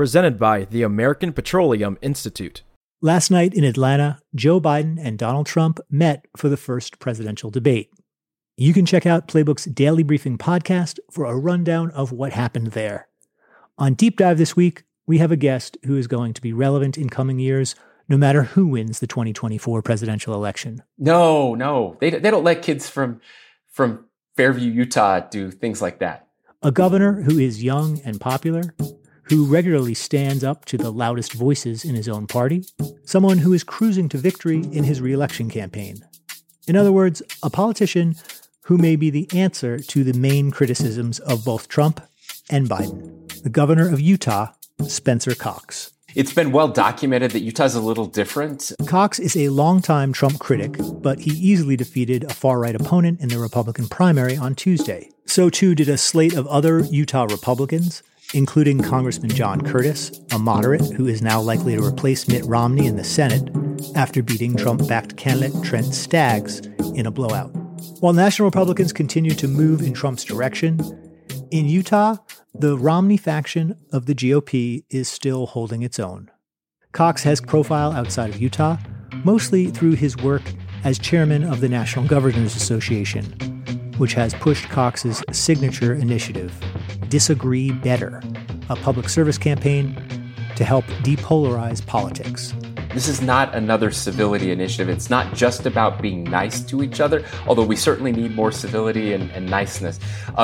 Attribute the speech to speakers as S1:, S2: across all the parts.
S1: presented by the American Petroleum Institute.
S2: Last night in Atlanta, Joe Biden and Donald Trump met for the first presidential debate. You can check out Playbook's Daily Briefing podcast for a rundown of what happened there. On Deep Dive this week, we have a guest who is going to be relevant in coming years, no matter who wins the 2024 presidential election.
S3: No. They don't let kids from Fairview, Utah do things like that.
S2: A governor who is young and popular, who regularly stands up to the loudest voices in his own party, someone who is cruising to victory in his re-election campaign. In other words, a politician who may be the answer to the main criticisms of both Trump and Biden. The governor of Utah, Spencer Cox.
S3: It's been well documented that Utah's a little different.
S2: Cox is a longtime Trump critic, but he easily defeated a far-right opponent in the Republican primary on Tuesday. So too did a slate of other Utah Republicans, including Congressman John Curtis, a moderate who is now likely to replace Mitt Romney in the Senate after beating Trump-backed candidate Trent Staggs in a blowout. While national Republicans continue to move in Trump's direction, in Utah, the Romney faction of the GOP is still holding its own. Cox has profile outside of Utah, mostly through his work as chairman of the National Governors Association, which has pushed Cox's signature initiative, Disagree Better, a public service campaign to help depolarize politics.
S3: This is not another civility initiative. It's not just about being nice to each other, although we certainly need more civility and niceness.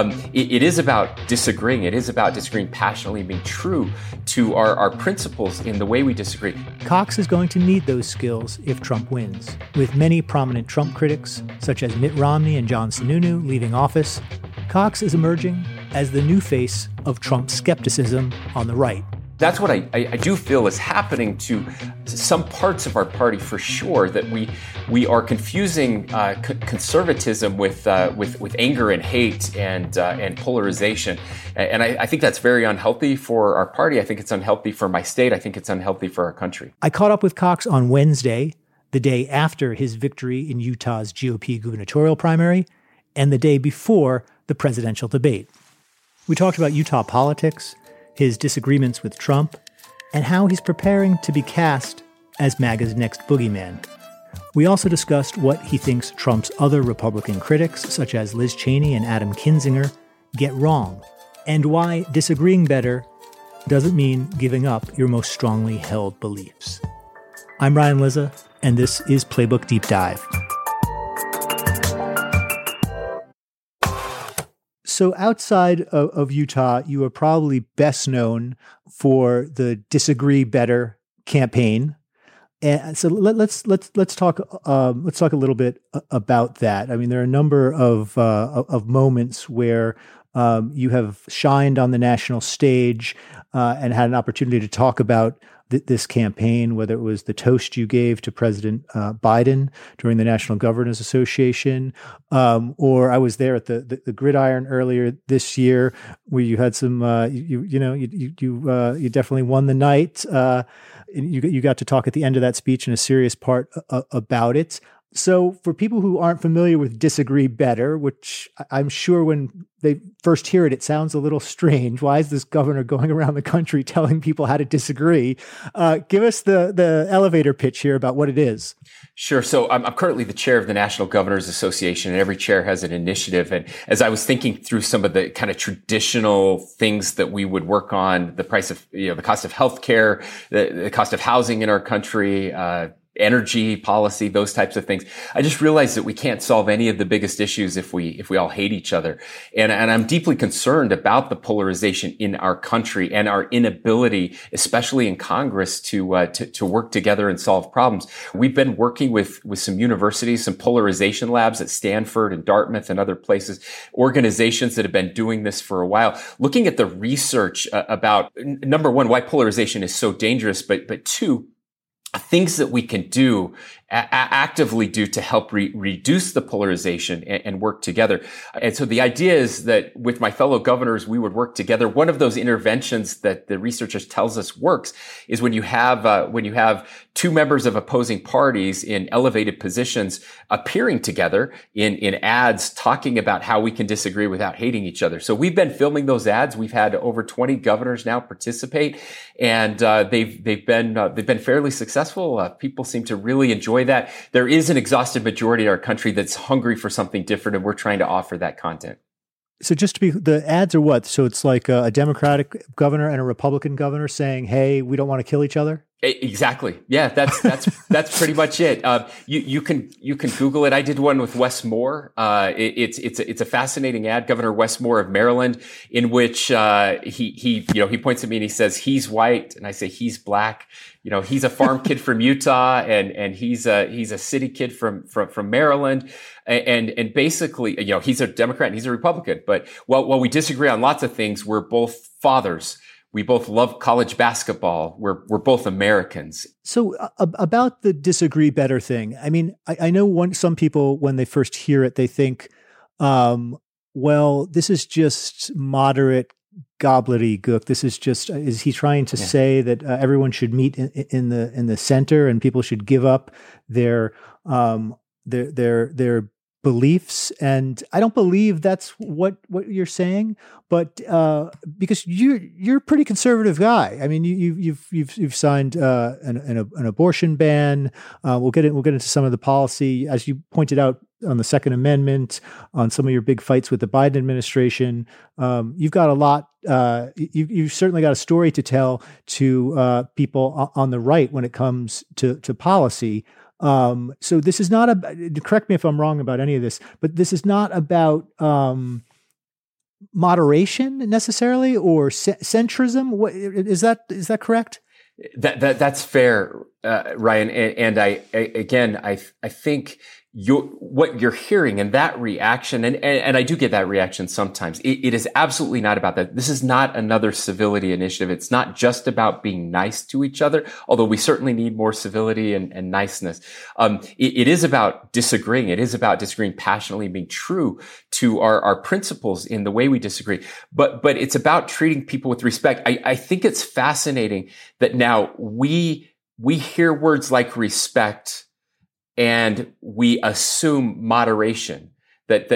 S3: It is about disagreeing. It is about disagreeing passionately, being true to our principles in the way we disagree.
S2: Cox is going to need those skills if Trump wins. With many prominent Trump critics, such as Mitt Romney and John Sununu, leaving office, Cox is emerging as the new face of Trump skepticism on the right.
S3: That's what I do feel is happening to some parts of our party for sure, that we are confusing conservatism with anger and hate and polarization. And I think that's very unhealthy for our party. I think it's unhealthy for my state. I think it's unhealthy for our country.
S2: I caught up with Cox on Wednesday, the day after his victory in Utah's GOP gubernatorial primary, and the day before the presidential debate. We talked about Utah politics, his disagreements with Trump, and how he's preparing to be cast as MAGA's next boogeyman. We also discussed what he thinks Trump's other Republican critics, such as Liz Cheney and Adam Kinzinger, get wrong, and why disagreeing better doesn't mean giving up your most strongly held beliefs. I'm Ryan Lizza, and this is Playbook Deep Dive. So outside of Utah, you are probably best known for the Disagree Better campaign, and so let's talk a little bit about that. I mean, there are a number of moments where you have shined on the national stage and had an opportunity to talk about this campaign, whether it was the toast you gave to President Biden during the National Governors Association, or I was there at the Gridiron earlier this year, where you had some, you definitely won the night. You got to talk at the end of that speech in a serious part about it. So for people who aren't familiar with Disagree Better, which I'm sure when they first hear it, it sounds a little strange. Why is this governor going around the country telling people how to disagree? Give us the elevator pitch here about what it is.
S3: Sure. So I'm currently the chair of the National Governors Association, and every chair has an initiative. And as I was thinking through some of the kind of traditional things that we would work on, the price of, the cost of healthcare, the cost of housing in our country, energy policy, those types of things. I just realized that we can't solve any of the biggest issues if we all hate each other. And I'm deeply concerned about the polarization in our country and our inability, especially in Congress, to work together and solve problems. We've been working with some universities, some polarization labs at Stanford and Dartmouth and other places, organizations that have been doing this for a while, looking at the research about, number one, why polarization is so dangerous, but two, things that we can do actively do to help reduce the polarization and work together. And so the idea is that with my fellow governors, we would work together. One of those interventions that the researchers tells us works is when you have two members of opposing parties in elevated positions appearing together in ads talking about how we can disagree without hating each other. So we've been filming those ads. We've had over 20 governors now participate, and they've been fairly successful. People seem to really enjoy that. There is an exhausted majority in our country that's hungry for something different, and we're trying to offer that content.
S2: So just to be, the ads are what? So it's like a Democratic governor and a Republican governor saying, "Hey, we don't want to kill each other."
S3: Exactly. Yeah, that's pretty much it. You can Google it. I did one with Wes Moore. It's a fascinating ad, Governor Wes Moore of Maryland, in which he points at me and he says he's white, and I say he's black. He's a farm kid from Utah, and he's a city kid from Maryland, and basically, he's a Democrat and he's a Republican. But while we disagree on lots of things, we're both fathers. We both love college basketball. We're both Americans.
S2: So about the disagree better thing, I mean, I know some people, when they first hear it, they think, well, this is just moderate gobbledygook. This is just, is he trying to say that everyone should meet in the center and people should give up their beliefs? And I don't believe that's what you're saying, but because you're a pretty conservative guy. I mean, you've signed an abortion ban. We'll get into some of the policy, as you pointed out, on the Second Amendment, on some of your big fights with the Biden administration. You've got a lot. You've certainly got a story to tell to people on the right when it comes to policy. So this is not correct me if I'm wrong about any of this, but this is not about moderation necessarily, or centrism. What is that? Is that correct?
S3: That's fair, Ryan. And I think what you're hearing and that reaction, and I do get that reaction sometimes. It is absolutely not about that. This is not another civility initiative. It's not just about being nice to each other, although we certainly need more civility and niceness. It is about disagreeing. It is about disagreeing passionately and being true to our principles in the way we disagree. But it's about treating people with respect. I think it's fascinating that now we hear words like respect, and we assume moderation, that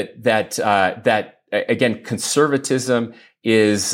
S3: again, conservatism is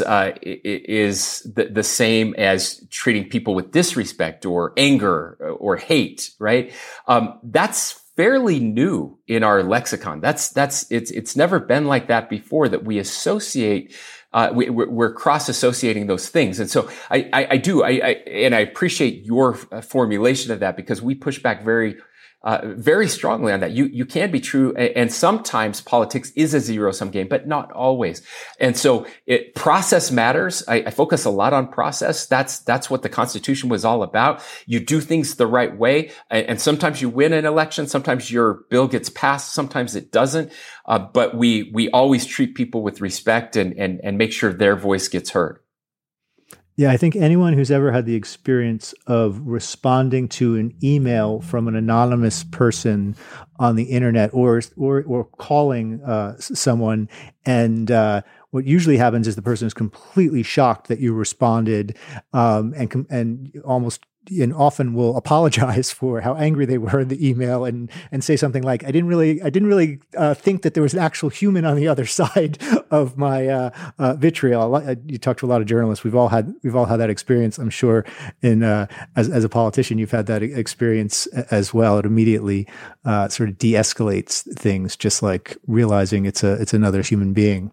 S3: the same as treating people with disrespect or anger or hate, right? That's fairly new in our lexicon. It's never been like that before, that we associate, we're cross-associating those things. And so I appreciate your formulation of that, because we push back very strongly on that. You can be true, and sometimes politics is a zero-sum game, but not always. And so process matters. I focus a lot on process. That's what the Constitution was all about. You do things the right way, and sometimes you win an election, sometimes your bill gets passed, sometimes it doesn't. But we always treat people with respect and make sure their voice gets heard.
S2: Yeah, I think anyone who's ever had the experience of responding to an email from an anonymous person on the internet, or calling someone, and what usually happens is the person is completely shocked that you responded, and often will apologize for how angry they were in the email, and say something like, I didn't really think that there was an actual human on the other side of my vitriol. You talk to a lot of journalists. We've all had that experience, I'm sure. As a politician, you've had that experience as well. It immediately sort of de-escalates things, just like realizing it's another human being.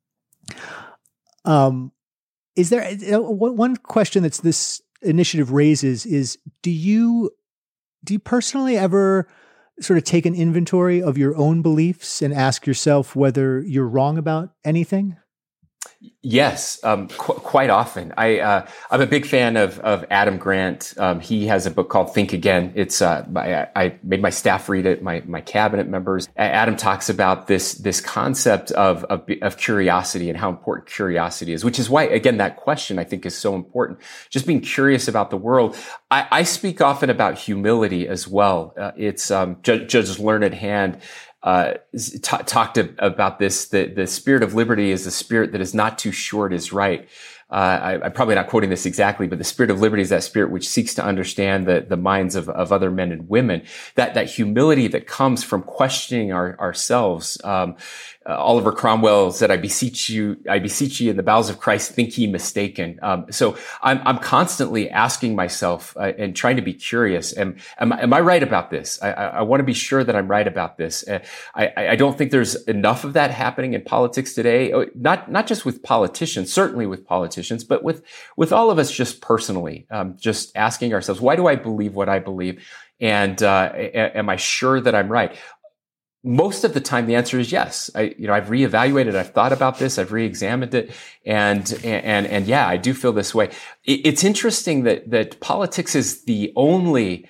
S2: Is there one question that's this initiative raises is, do you personally ever sort of take an inventory of your own beliefs and ask yourself whether you're wrong about anything?
S3: Yes, quite often. I'm a big fan of Adam Grant. He has a book called Think Again. It's I made my staff read it, my cabinet members. Adam talks about this concept of curiosity and how important curiosity is, which is why, again, that question I think is so important. Just being curious about the world. I speak often about humility as well. It's Judge Learned Hand talked about this, the spirit of liberty is the spirit that is not too short is right. I'm probably not quoting this exactly, but the spirit of liberty is that spirit which seeks to understand the minds of other men and women. That humility that comes from questioning ourselves. Oliver Cromwell said, I beseech you in the bowels of Christ, think ye mistaken. So I'm constantly asking myself, and trying to be curious. Am I right about this? I want to be sure that I'm right about this. I don't think there's enough of that happening in politics today. Not just with politicians, certainly with politicians, but with all of us just personally, just asking ourselves, why do I believe what I believe? And, am I sure that I'm right? Most of the time, the answer is yes. I've reevaluated, I've thought about this, I've reexamined it, and yeah, I do feel this way. It's interesting that politics is the only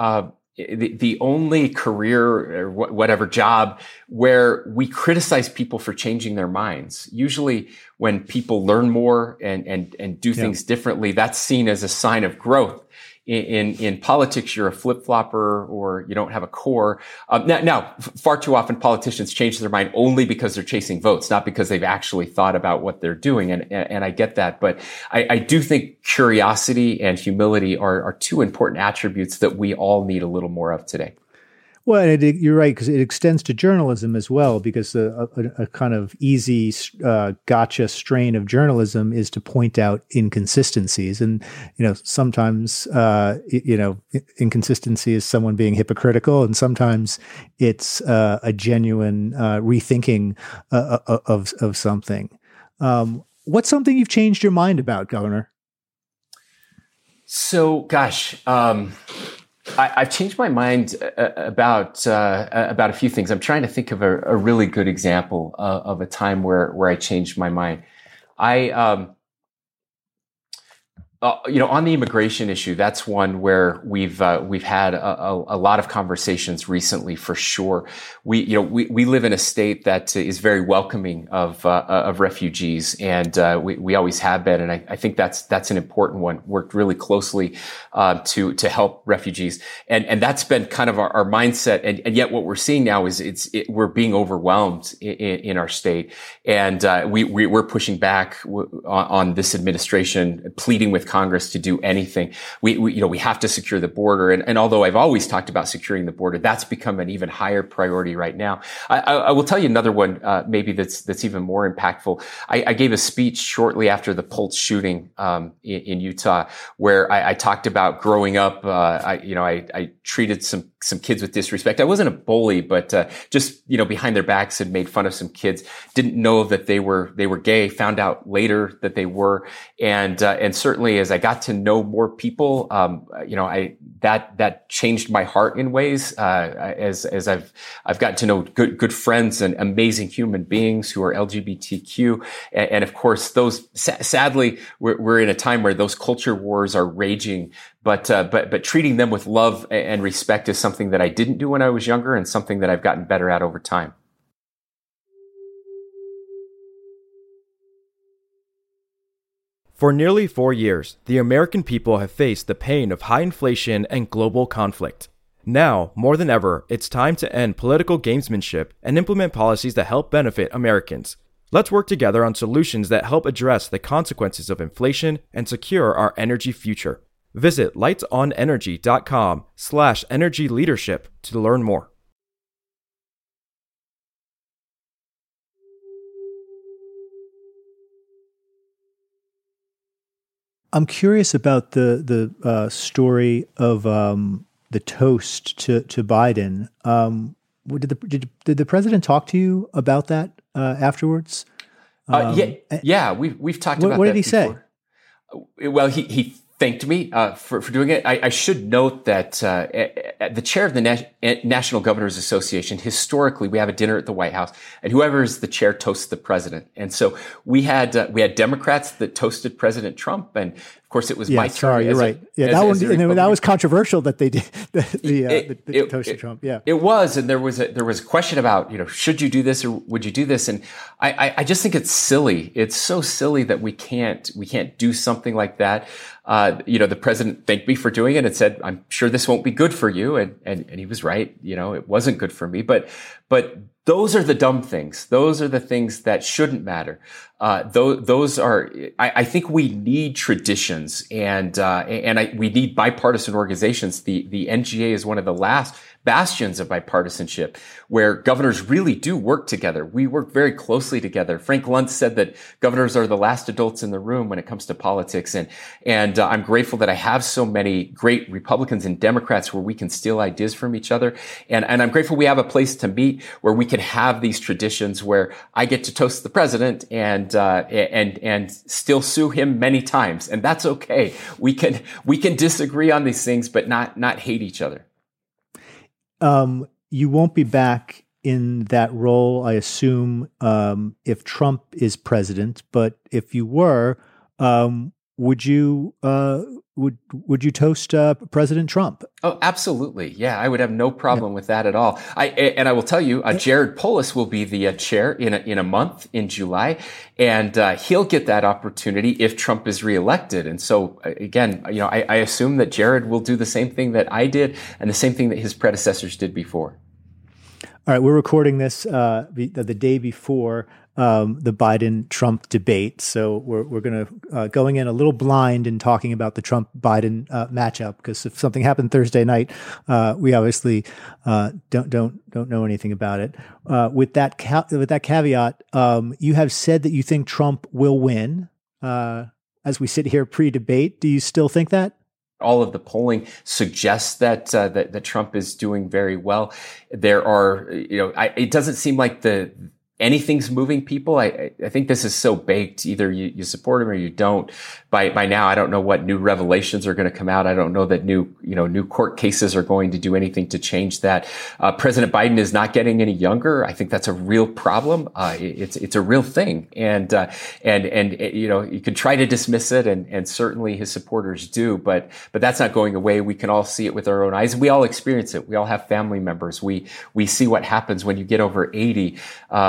S3: career or whatever job where we criticize people for changing their minds. Usually when people learn more and do things differently, that's seen as a sign of growth. In politics, you're a flip-flopper or you don't have a core. Now, far too often politicians change their mind only because they're chasing votes, not because they've actually thought about what they're doing. And I get that. But I do think curiosity and humility are two important attributes that we all need a little more of today.
S2: Well, you're right, because it extends to journalism as well, because a kind of easy gotcha strain of journalism is to point out inconsistencies. And, sometimes, inconsistency is someone being hypocritical, and sometimes it's a genuine rethinking of something. What's something you've changed your mind about, Governor?
S3: So, gosh, I've changed my mind about a few things. I'm trying to think of a really good example of a time where I changed my mind. On the immigration issue, that's one where we've had a lot of conversations recently, for sure. We live in a state that is very welcoming of refugees, and we always have been. And I think that's an important one. Worked really closely to help refugees, and that's been kind of our mindset. And yet, what we're seeing now is we're being overwhelmed in our state, and we're pushing back on this administration, pleading with Congress to do anything. We have to secure the border. And although I've always talked about securing the border, that's become an even higher priority right now. I will tell you another one, maybe that's even more impactful. I gave a speech shortly after the Pulse shooting, in Utah, where I talked about growing up. I treated some kids with disrespect. I wasn't a bully, but, just, behind their backs had made fun of some kids, didn't know that they were gay, found out later that they were. And certainly as I got to know more people, that changed my heart in ways, as I've gotten to know good friends and amazing human beings who are LGBTQ. And of course, sadly, we're in a time where those culture wars are raging, but treating them with love and respect is something that I didn't do when I was younger, and something that I've gotten better at over time.
S1: For nearly 4 years, the American people have faced the pain of high inflation and global conflict. Now, more than ever, it's time to end political gamesmanship and implement policies that help benefit Americans. Let's work together on solutions that help address the consequences of inflation and secure our energy future. Visit lightsonenergy.com/energy leadership to learn more.
S2: I'm curious about the story of the toast to Biden. Did the president talk to you about that afterwards?
S3: Yeah, we've talked about that.
S2: What did he
S3: before.
S2: say?
S3: Well, he thanked me for doing it. I should note that the chair of the National Governors Association, historically, we have a dinner at the White House, and whoever is the chair toasts the president. And so we had Democrats that toasted President Trump, and of course, it was my turn.
S2: Sorry, you're right. That was controversial that they did the toasted Trump. Yeah,
S3: it was, and there was a question about, should you do this or would you do this? And I just think it's silly. It's so silly that we can't do something like that. The president thanked me for doing it and said, "I'm sure this won't be good for you," and he was right. It wasn't good for me, but those are the dumb things. Those are the things that shouldn't matter. Those are. I think we need traditions, and we need bipartisan organizations. The NGA is one of the last bastions of bipartisanship where governors really do work together. We work very closely together. Frank Luntz said that governors are the last adults in the room when it comes to politics, and I'm grateful that I have so many great Republicans and Democrats where we can steal ideas from each other, and I'm grateful we have a place to meet where we can have these traditions where I get to toast the president and still sue him many times, and that's okay. We can disagree on these things, but not hate each other.
S2: You won't be back in that role, I assume, if Trump is president. But if you were, would you toast President Trump?
S3: Oh, absolutely. Yeah, I would have no problem with that at all. I will tell you, Jared Polis will be the chair in a month in July, and he'll get that opportunity if Trump is reelected. And so again, I assume that Jared will do the same thing that I did and the same thing that his predecessors did before.
S2: All right, we're recording this the day before the Biden-Trump debate, so we're going to going in a little blind and talking about the Trump-Biden matchup, because if something happened Thursday night, we obviously don't know anything about it. With that caveat, you have said that you think Trump will win. As we sit here pre-debate, do you still think that?
S3: All of the polling suggests that Trump is doing very well. There are, it doesn't seem like anything's moving people. I think this is so baked. Either you support him or you don't. By now, I don't know what new revelations are going to come out. I don't know that new court cases are going to do anything to change that. President Biden is not getting any younger. I think that's a real problem. It's a real thing. And you can try to dismiss it, and certainly his supporters do, but that's not going away. We can all see it with our own eyes. We all experience it. We all have family members. We see what happens when you get over 80.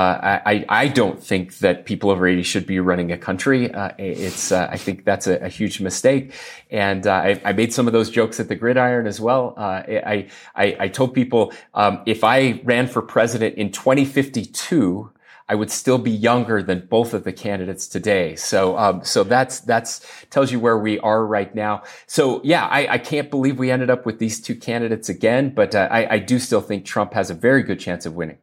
S3: I don't think that people over 80 should be running a country. I think that's a huge mistake. And I made some of those jokes at the Gridiron as well. I told people, if I ran for president in 2052, I would still be younger than both of the candidates today. So that's tells you where we are right now. So yeah, I can't believe we ended up with these two candidates again, but I do still think Trump has a very good chance of winning.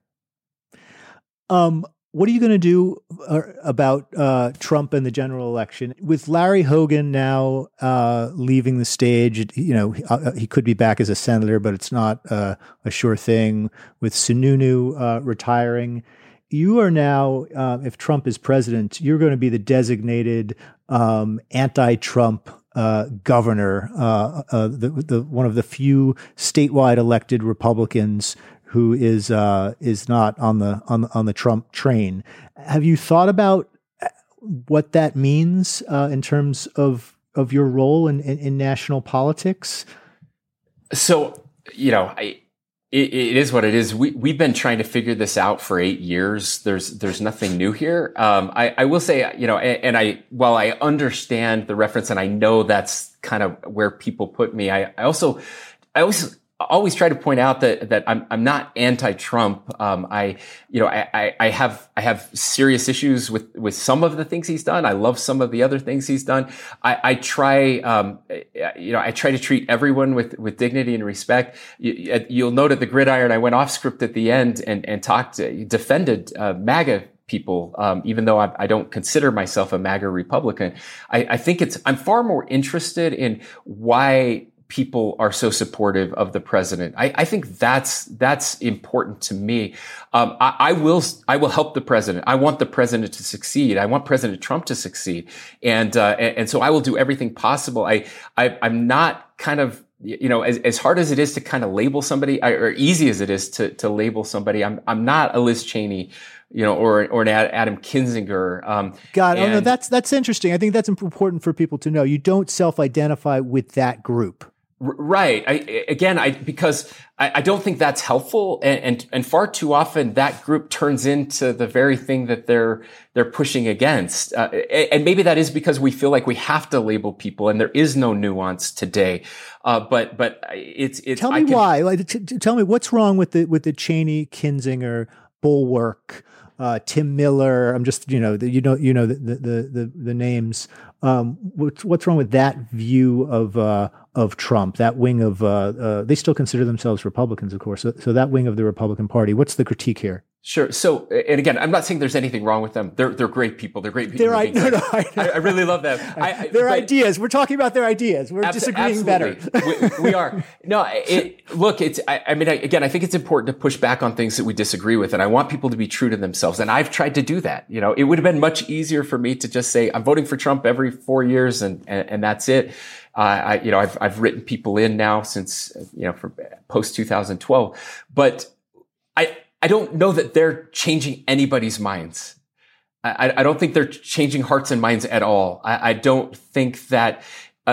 S2: What are you going to do about Trump and the general election? With Larry Hogan now leaving the stage, he could be back as a senator, but it's not a sure thing. With Sununu retiring, you are now, if Trump is president, you're going to be the designated anti-Trump governor, the one of the few statewide elected Republicans who is not on the Trump train. Have you thought about what that means in terms of your role in national politics?
S3: So, it is what it is. We've been trying to figure this out for 8 years. There's nothing new here. I will say, while I understand the reference and I know that's kind of where people put me, I always try to point out that I'm not anti-Trump. I have serious issues with some of the things he's done. I love some of the other things he's done. I try to treat everyone with dignity and respect. You'll note at the Gridiron, I went off script at the end and defended MAGA people, even though I don't consider myself a MAGA Republican. I think I'm far more interested in why people are so supportive of the president. I think that's important to me. I will help the president. I want the president to succeed. I want President Trump to succeed. And so I will do everything possible. I'm not kind of, as hard as it is to kind of label somebody, or easy as it is to label somebody, I'm not a Liz Cheney, or an Adam Kinzinger.
S2: No, that's interesting. I think that's important for people to know. You don't self-identify with that group.
S3: Right. Because I don't think that's helpful. And far too often that group turns into the very thing that they're pushing against. And maybe that is because we feel like we have to label people and there is no nuance today. But it's,
S2: tell me why. Tell me what's wrong with the Cheney, Kinzinger, Bulwark, Tim Miller. I'm just, the names. What's wrong with that view of Trump, that wing of, they still consider themselves Republicans, of course. So that wing of the Republican Party, what's the critique here?
S3: Sure. So, and again, I'm not saying there's anything wrong with them. They're great people. They're great people. I really love them.
S2: Their ideas. We're talking about their ideas. We're disagreeing better.
S3: we are. No, I think it's important to push back on things that we disagree with. And I want people to be true to themselves. And I've tried to do that. It would have been much easier for me to just say, I'm voting for Trump every 4 years and that's it. I've written people in now since, for post 2012, but I don't know that they're changing anybody's minds. I don't think they're changing hearts and minds at all. I don't think that,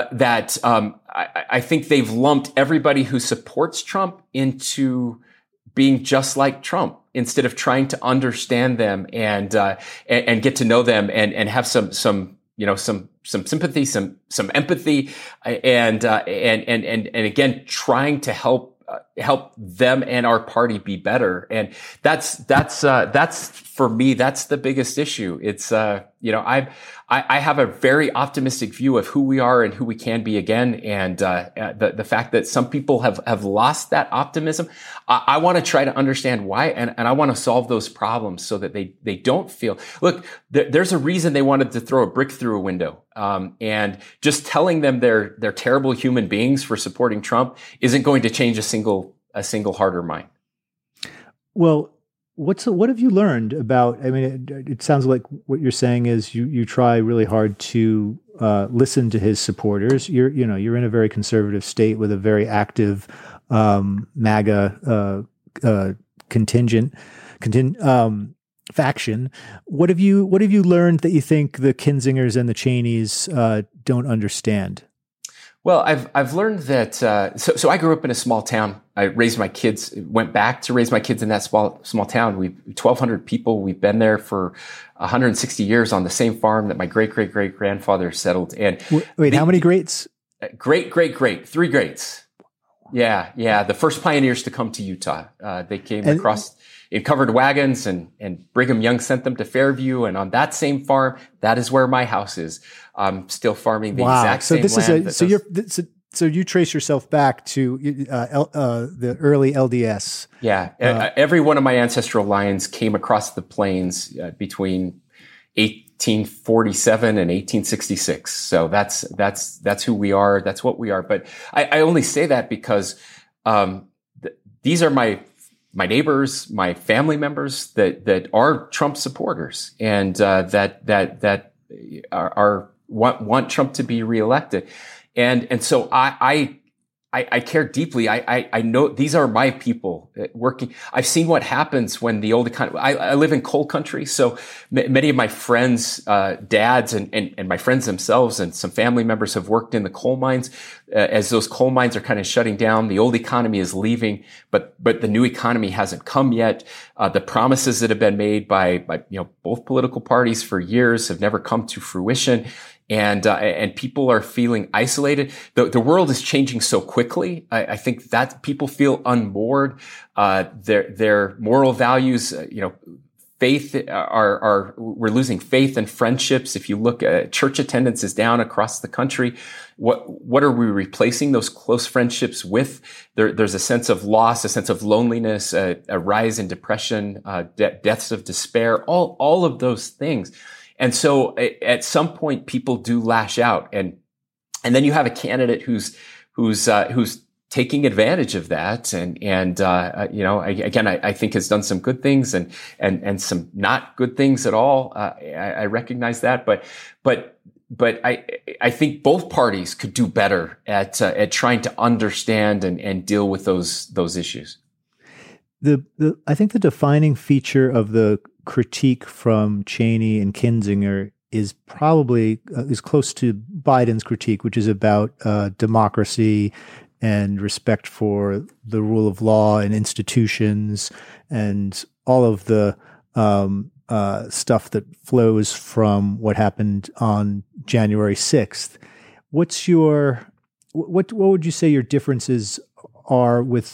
S3: I think they've lumped everybody who supports Trump into being just like Trump instead of trying to understand them and get to know them and have some sympathy, some empathy, and again, trying to help them and our party be better. And that's for me, that's the biggest issue. It's, I have a very optimistic view of who we are and who we can be again. And, the fact that some people have lost that optimism, I want to try to understand why. And I want to solve those problems so that they don't feel, look, there's a reason they wanted to throw a brick through a window. And just telling them they're terrible human beings for supporting Trump isn't going to change a single heart or mind.
S2: Well, what have you learned about? I mean, it sounds like what you're saying is you try really hard to listen to his supporters. You're in a very conservative state with a very active MAGA contingent faction. What have you learned that you think the Kinzingers and the Cheneys don't understand?
S3: Well, I've learned that. So I grew up in a small town. I raised my kids. Went back to raise my kids in that small town. 1,200 people. We've been there for 160 years on the same farm that my great grandfather settled. And
S2: wait, how many greats?
S3: Great, 3 greats. Yeah. The first pioneers to come to Utah. They came across in covered wagons, and Brigham Young sent them to Fairview. And on that same farm, that is where my house is. I'm still farming the exact same land.
S2: So you trace yourself back to the early LDS.
S3: Yeah. Every one of my ancestral lines came across the plains between 1847 and 1866. So that's who we are. That's what we are. But I only say that because these are my neighbors, my family members that are Trump supporters and that want Trump to be reelected. And so I care deeply. I know these are my people working. I've seen what happens when the old economy, I live in coal country. So many of my friends, dads and my friends themselves and some family members have worked in the coal mines. As those coal mines are kind of shutting down, the old economy is leaving, but the new economy hasn't come yet. The promises that have been made by both political parties for years have never come to fruition. And people are feeling isolated. The world is changing so quickly. I think that people feel unmoored. Their moral values, faith we're losing faith and friendships. If you look at church attendance is down across the country. What are we replacing those close friendships with? There's a sense of loss, a sense of loneliness, a rise in depression, deaths of despair, all of those things. And so at some point people do lash out and then you have a candidate who's who's taking advantage of that, and I think has done some good things and some not good things at all. I recognize that, but I think both parties could do better at trying to understand and deal with those issues.
S2: I think the defining feature of the critique from Cheney and Kinzinger is probably is close to Biden's critique, which is about democracy and respect for the rule of law and institutions and all of the stuff that flows from what happened on January 6th. What would you say your differences are with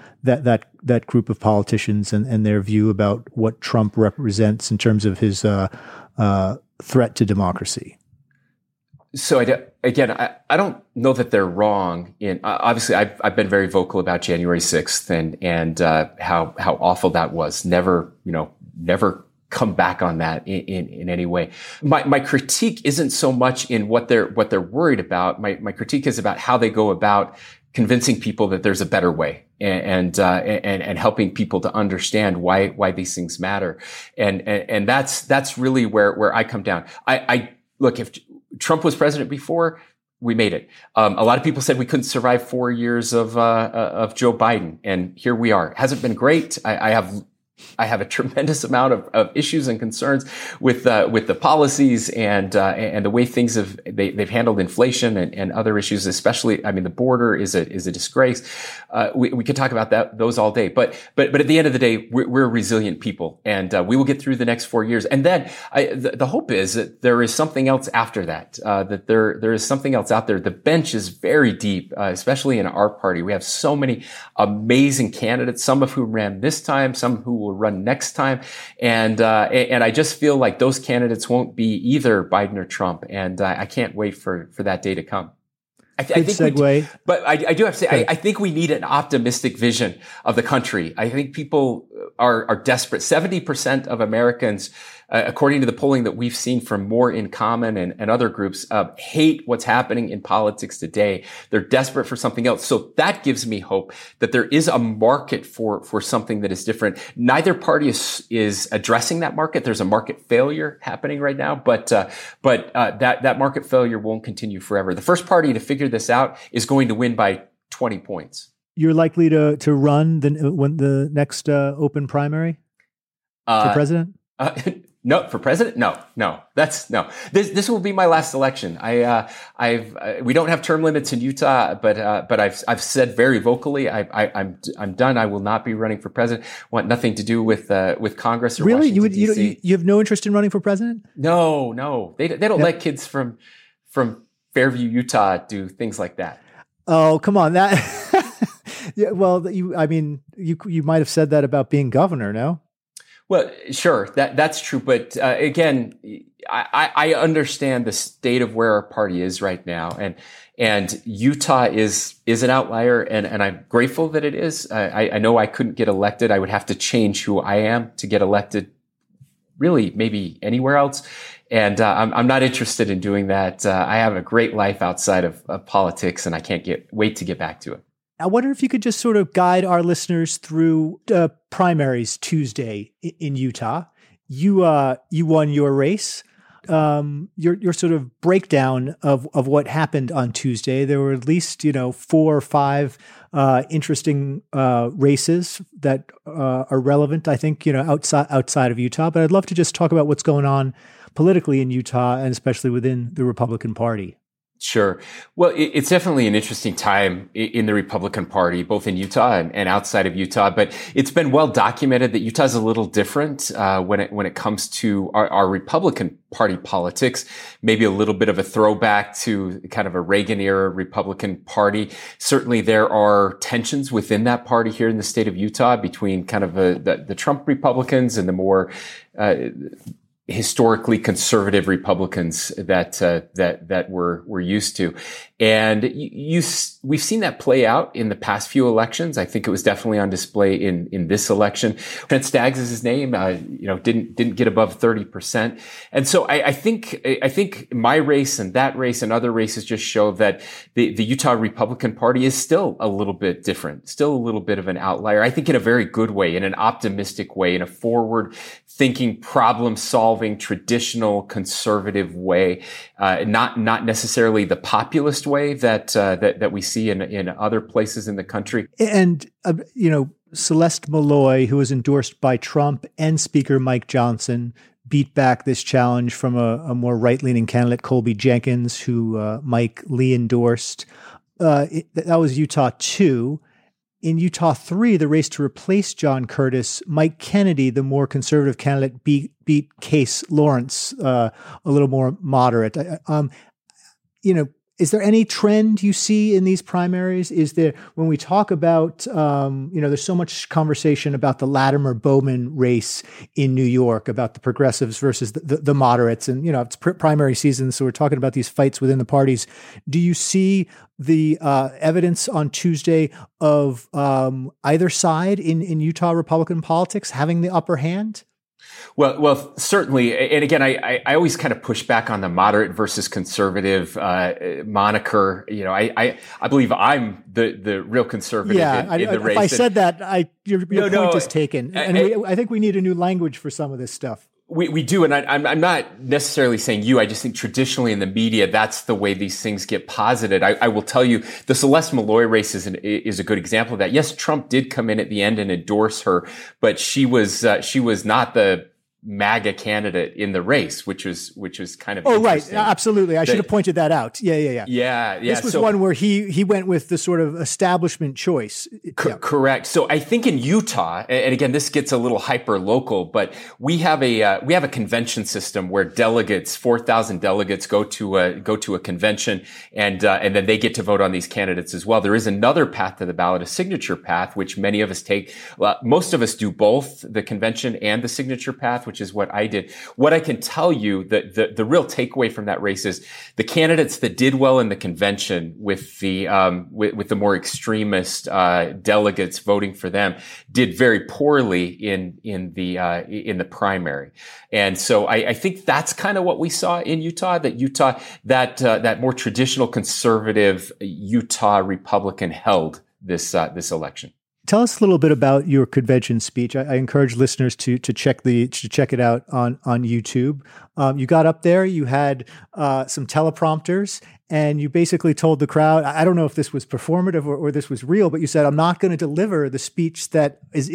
S2: that group of politicians and their view about what Trump represents in terms of his threat to democracy?
S3: So I don't know that they're wrong. Obviously, I've been very vocal about January 6th and how awful that was. Never come back on that in any way. My critique isn't so much in what they're worried about. My critique is about how they go about convincing people that there's a better way and helping people to understand why these things matter. And that's really where I come down. I look, if Trump was president before, we made it. A lot of people said we couldn't survive 4 years of Joe Biden, and here we are. It hasn't been great. I have a tremendous amount of issues and concerns with the policies and the way things they've handled inflation and other issues, especially, I mean, the border is a disgrace. We could talk about those all day, but at the end of the day, we're a resilient people, and we will get through the next 4 years. And then the hope is that there is something else after that, that there is something else out there. The bench is very deep, especially in our party. We have so many amazing candidates, some of whom ran this time, some who will run next time. And I just feel like those candidates won't be either Biden or Trump. And I can't wait for that day to come. I think
S2: segue.
S3: But I do have to say, I think we need an optimistic vision of the country. I think people are desperate. 70% of Americans, according to the polling that we've seen from More in Common and other groups, hate what's happening in politics today. They're desperate for something else. So that gives me hope that there is a market for something that is different. Neither party is addressing that market. There's a market failure happening right now, but that market failure won't continue forever. The first party to figure this out is going to win by 20 points.
S2: You're likely to run when the next open primary for president?
S3: No, for president? No. That's no. This will be my last election. We don't have term limits in Utah, but I've said very vocally, I'm done. I will not be running for president. Want nothing to do with Congress or
S2: really?
S3: Washington, DC.
S2: You have no interest in running for president?
S3: No. They don't let kids from Fairview, Utah, do things like that.
S2: Oh, come on, that. Yeah, well, you might have said that about being governor, no?
S3: Well, sure, that's true. But again, I understand the state of where our party is right now, and Utah is an outlier, and I'm grateful that it is. I know I couldn't get elected. I would have to change who I am to get elected, really, maybe anywhere else. And I'm not interested in doing that. I have a great life outside of politics, and I can't wait to get back to it.
S2: I wonder if you could just sort of guide our listeners through primaries Tuesday in Utah. You won your race. Your sort of breakdown of what happened on Tuesday. There were at least 4 or 5 interesting races that are relevant, I think, outside of Utah. But I'd love to just talk about what's going on politically in Utah, and especially within the Republican Party.
S3: Sure. Well, it's definitely an interesting time in the Republican Party, both in Utah and outside of Utah. But it's been well documented that Utah's a little different when it comes to our Republican Party politics. Maybe a little bit of a throwback to kind of a Reagan era Republican Party. Certainly, there are tensions within that party here in the state of Utah between kind of the Trump Republicans and the more historically conservative Republicans that we're used to. And we've seen that play out in the past few elections. I think it was definitely on display in this election. Trent Staggs is his name, didn't get above 30%. And so I think my race and that race and other races just show that the Utah Republican Party is still a little bit different, still a little bit of an outlier. I think in a very good way, in an optimistic way, in a forward thinking, problem solving, traditional conservative way, not necessarily the populist way that we see in other places in the country.
S2: And Celeste Malloy, who was endorsed by Trump and Speaker Mike Johnson, beat back this challenge from a more right-leaning candidate, Colby Jenkins, who Mike Lee endorsed. That was Utah 2. In Utah 3, the race to replace John Curtis, Mike Kennedy, the more conservative candidate, beat Case Lawrence, a little more moderate. Is there any trend you see in these primaries? Is there, when we talk about, there's so much conversation about the Latimer-Bowman race in New York, about the progressives versus the moderates. And, it's primary season, so we're talking about these fights within the parties. Do you see the evidence on Tuesday of either side in Utah Republican politics having the upper hand?
S3: Well, certainly. And again, I always kind of push back on the moderate versus conservative moniker. I believe I'm the real conservative in the race.
S2: If I said that, your point is taken. And I think we need a new language for some of this stuff.
S3: We do, and I'm not necessarily saying you. I just think traditionally in the media, that's the way these things get posited. I will tell you, the Celeste Malloy race is a good example of that. Yes, Trump did come in at the end and endorse her, but she was not the MAGA candidate in the race, which was kind of
S2: right, absolutely. I should have pointed that out. Yeah. This was one where he went with the sort of establishment choice.
S3: Correct. So I think in Utah, and again, this gets a little hyper local, but we have a convention system where 4,000 delegates go to a convention, and then they get to vote on these candidates as well. There is another path to the ballot, a signature path, which many of us take. Most of us do both the convention and the signature path, which is what I did. What I can tell you, the real takeaway from that race is the candidates that did well in the convention with the more extremist delegates voting for them did very poorly in the primary. And so I think that's kind of what we saw in Utah, that more traditional conservative Utah Republican held this election.
S2: Tell us a little bit about your convention speech. I encourage listeners to check it out on YouTube. You got up there, you had some teleprompters, and you basically told the crowd, I don't know if this was performative or this was real, but you said, I'm not going to deliver the speech that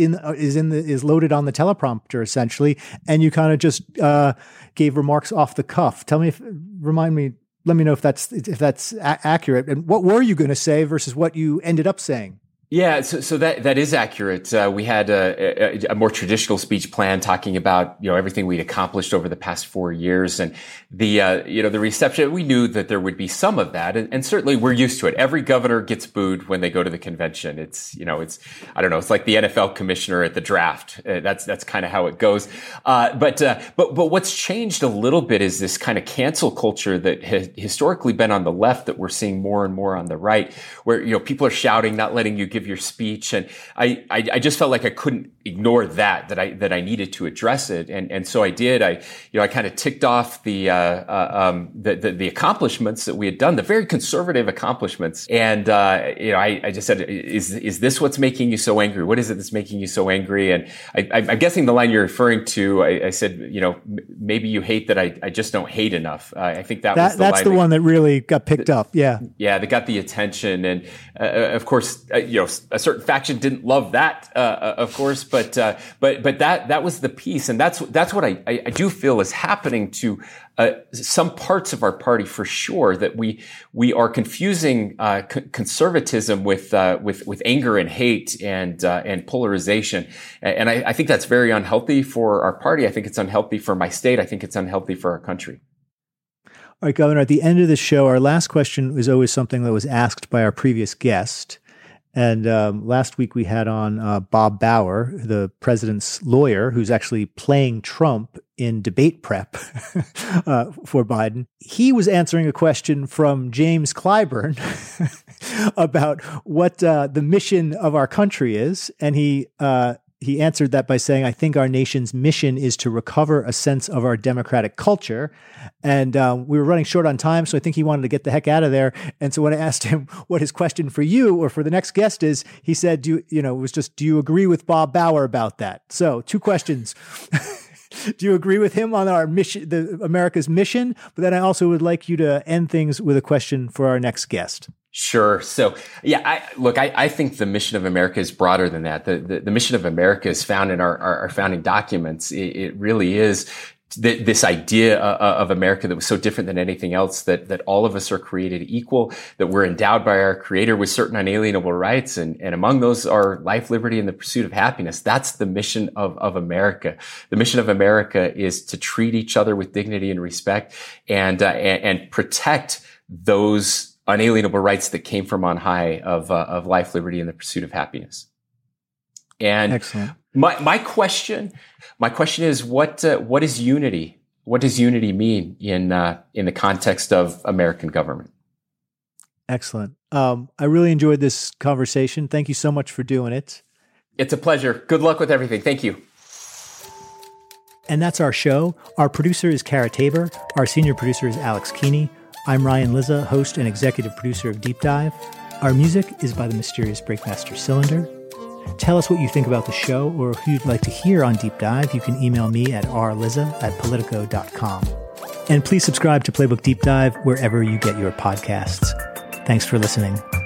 S2: is loaded on the teleprompter, essentially. And you kind of just gave remarks off the cuff. Let me know if that's accurate. And what were you going to say versus what you ended up saying?
S3: Yeah, so that is accurate. We had a more traditional speech plan talking about, everything we'd accomplished over the past 4 years, and the reception. We knew that there would be some of that, and certainly we're used to it. Every governor gets booed when they go to the convention. It's I don't know, it's like the NFL commissioner at the draft. That's kind of how it goes. But what's changed a little bit is this kind of cancel culture that has historically been on the left that we're seeing more and more on the right, where people are shouting, not letting you give your speech. And I just felt like I couldn't ignore that I needed to address it. And so I did. I kind of ticked off the accomplishments that we had done, the very conservative accomplishments. And, I just said, is this what's making you so angry? What is it that's making you so angry? And I'm guessing the line you're referring to, I said, maybe you hate that I just don't hate enough. I think that's
S2: the one that really got picked up. Yeah.
S3: Yeah. That got the attention. And, of course, a certain faction didn't love that, of course, but that was the piece. And that's what I do feel is happening to some parts of our party for sure, that we are confusing conservatism with anger and hate and polarization. And I think that's very unhealthy for our party. I think it's unhealthy for my state. I think it's unhealthy for our country.
S2: All right, Governor, at the end of the show, our last question is always something that was asked by our previous guest. And last week we had on Bob Bauer, the president's lawyer, who's actually playing Trump in debate prep for Biden. He was answering a question from James Clyburn about what the mission of our country is. And he answered that by saying, I think our nation's mission is to recover a sense of our democratic culture. And we were running short on time, so I think he wanted to get the heck out of there. And so when I asked him what his question for you or for the next guest is, he said, do you agree with Bob Bauer about that? So 2 questions. Do you agree with him on our mission, America's mission? But then I also would like you to end things with a question for our next guest.
S3: Sure. So, yeah, I think the mission of America is broader than that. The mission of America is found in our founding documents. It really is this idea of America that was so different than anything else, that all of us are created equal, that we're endowed by our Creator with certain unalienable rights. And among those are life, liberty, and the pursuit of happiness. That's the mission of America. The mission of America is to treat each other with dignity and respect and protect those unalienable rights that came from on high of life, liberty, and the pursuit of happiness. And
S2: excellent.
S3: My question is what is unity? What does unity mean in the context of American government?
S2: Excellent. I really enjoyed this conversation. Thank you so much for doing it.
S3: It's a pleasure. Good luck with everything. Thank you.
S2: And that's our show. Our producer is Kara Tabor. Our senior producer is Alex Keeney. I'm Ryan Lizza, host and executive producer of Deep Dive. Our music is by the mysterious Breakmaster Cylinder. Tell us what you think about the show or who you'd like to hear on Deep Dive. You can email me at rlizza@politico.com. And please subscribe to Playbook Deep Dive wherever you get your podcasts. Thanks for listening.